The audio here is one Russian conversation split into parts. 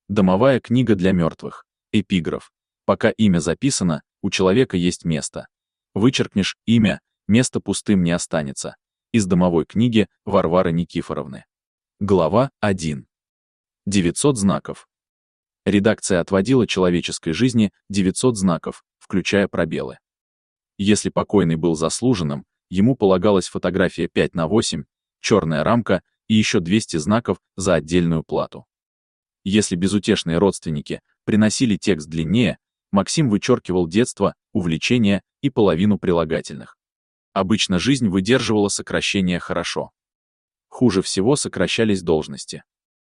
Домовая книга для мертвых. Эпиграф. Пока имя записано, у человека есть место. Вычеркнешь имя, место пустым не останется. Из домовой книги Варвары Никифоровны. Глава 1. 900 знаков. Редакция отводила человеческой жизни 900 знаков, включая пробелы. Если покойный был заслуженным, ему полагалась фотография 5×8, черная рамка и еще 200 знаков за отдельную плату. Если безутешные родственники приносили текст длиннее, Максим вычеркивал детство, увлечения и половину прилагательных. Обычно жизнь выдерживала сокращение хорошо. Хуже всего сокращались должности.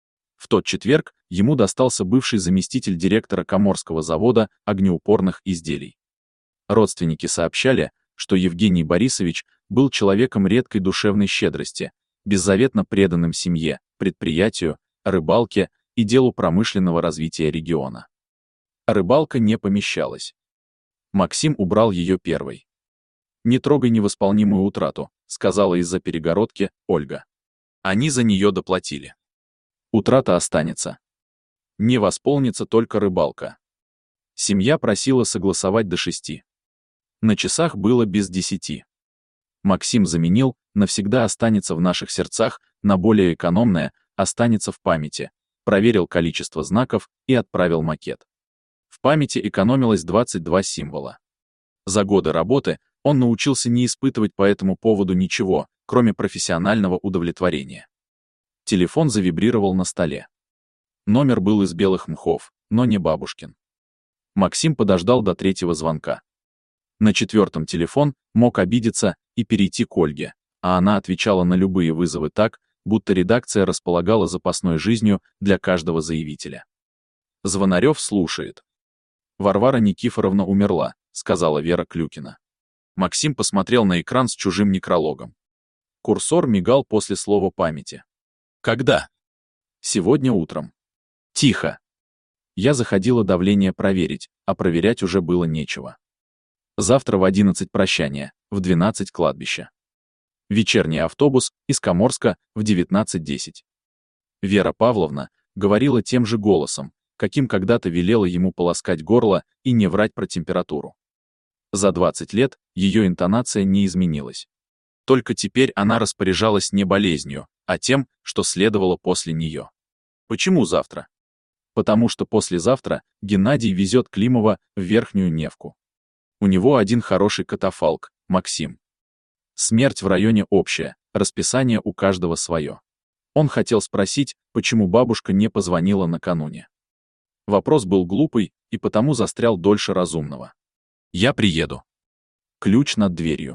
В тот четверг ему достался бывший заместитель директора Коморского завода огнеупорных изделий. Родственники сообщали, что Евгений Борисович был человеком редкой душевной щедрости, беззаветно преданным семье, предприятию, рыбалке и делу промышленного развития региона. Рыбалка не помещалась. Максим убрал ее первой. «Не трогай невосполнимую утрату», — сказала из-за перегородки Ольга. Они за нее доплатили. Утрата останется. Не восполнится только рыбалка. Семья просила согласовать до 6. На часах было без 10. Максим заменил «навсегда останется в наших сердцах» на более экономное «останется в памяти», проверил количество знаков и отправил макет. В памяти экономилось 22 символа. За годы работы он научился не испытывать по этому поводу ничего, кроме профессионального удовлетворения. Телефон завибрировал на столе. Номер был из белых мхов, но не бабушкин. Максим подождал до 3-го звонка. На 4-м телефон мог обидеться и перейти к Ольге, а она отвечала на любые вызовы так, будто редакция располагала запасной жизнью для каждого заявителя. Звонарев слушает. «Варвара Никифоровна умерла», — сказала Вера Клюкина. Максим посмотрел на экран с чужим некрологом. Курсор мигал после слова памяти. «Когда?» «Сегодня утром». «Тихо». Я заходила давление проверить, а проверять уже было нечего. Завтра в 11 прощание, в 12 кладбище. Вечерний автобус из Коморска в 19:10. Вера Павловна говорила тем же голосом, каким когда-то велела ему полоскать горло и не врать про температуру. За 20 лет ее интонация не изменилась. Только теперь она распоряжалась не болезнью, а тем, что следовало после нее. Почему завтра? Потому что послезавтра Геннадий везет Климова в Верхнюю Невку. У него один хороший катафалк, Максим. Смерть в районе общая, расписание у каждого свое. Он хотел спросить, почему бабушка не позвонила накануне. Вопрос был глупый и потому застрял дольше разумного. «Я приеду». Ключ над дверью.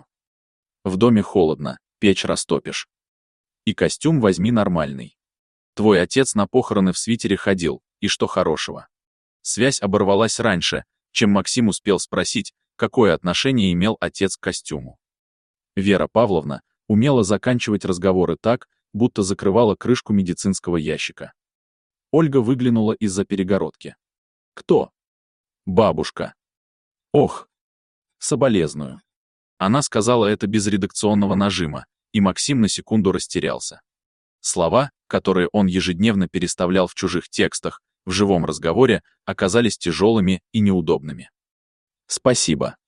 В доме холодно, печь растопишь. И костюм возьми нормальный. Твой отец на похороны в свитере ходил, и что хорошего? Связь оборвалась раньше, чем Максим успел спросить, какое отношение имел отец к костюму. Вера Павловна умела заканчивать разговоры так, будто закрывала крышку медицинского ящика. Ольга выглянула из-за перегородки. «Кто?» «Бабушка». «Ох, соболезную». Она сказала это без редакционного нажима, и Максим на секунду растерялся. Слова, которые он ежедневно переставлял в чужих текстах, в живом разговоре, оказались тяжелыми и неудобными. «Спасибо.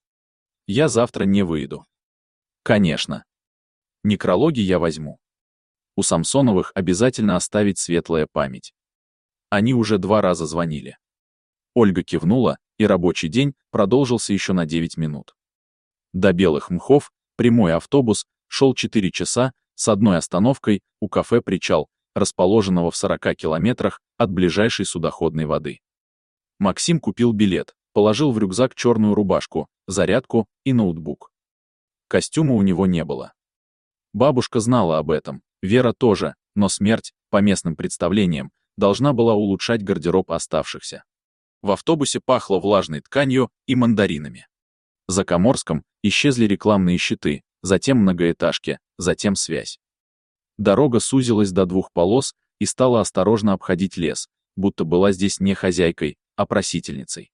Я завтра не выйду». «Конечно. Некрологи я возьму. У Самсоновых обязательно оставить светлая память. Они уже 2 раза звонили». Ольга кивнула, и рабочий день продолжился еще на 9 минут. До Белых Мхов прямой автобус шел 4 часа с одной остановкой у кафе «Причал», расположенного в 40 километрах от ближайшей судоходной воды. Максим купил билет, положил в рюкзак черную рубашку, зарядку и ноутбук. Костюма у него не было. Бабушка знала об этом, Вера тоже, но смерть, по местным представлениям, должна была улучшать гардероб оставшихся. В автобусе пахло влажной тканью и мандаринами. За Коморском исчезли рекламные щиты, затем многоэтажки, затем связь. Дорога сузилась до 2 полос и стала осторожно обходить лес, будто была здесь не хозяйкой, а просительницей.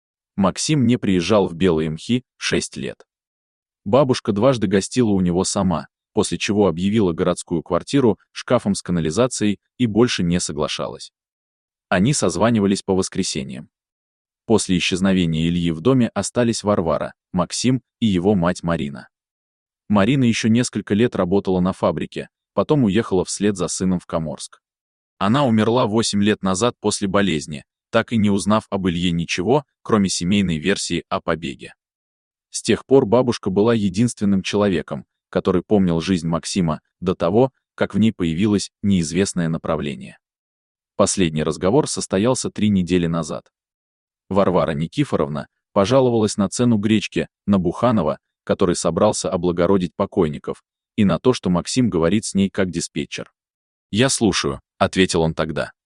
Максим не приезжал в Белые Мхи 6 лет. Бабушка дважды гостила у него сама, после чего объявила городскую квартиру шкафом с канализацией и больше не соглашалась. Они созванивались по воскресеньям. После исчезновения Ильи в доме остались Варвара, Максим и его мать Марина. Марина еще несколько лет работала на фабрике, потом уехала вслед за сыном в Каморск. Она умерла 8 лет назад после болезни, так и не узнав об Илье ничего, кроме семейной версии о побеге. С тех пор бабушка была единственным человеком, который помнил жизнь Максима до того, как в ней появилось неизвестное направление. Последний разговор состоялся 3 недели назад. Варвара Никифоровна пожаловалась на цену гречки, на Буханова, который собрался облагородить покойников, и на то, что Максим говорит с ней как диспетчер. «Я слушаю», — ответил он тогда.